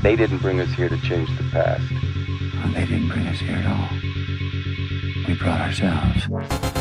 They didn't bring us here to change the past. They didn't bring us here at all. We brought ourselves.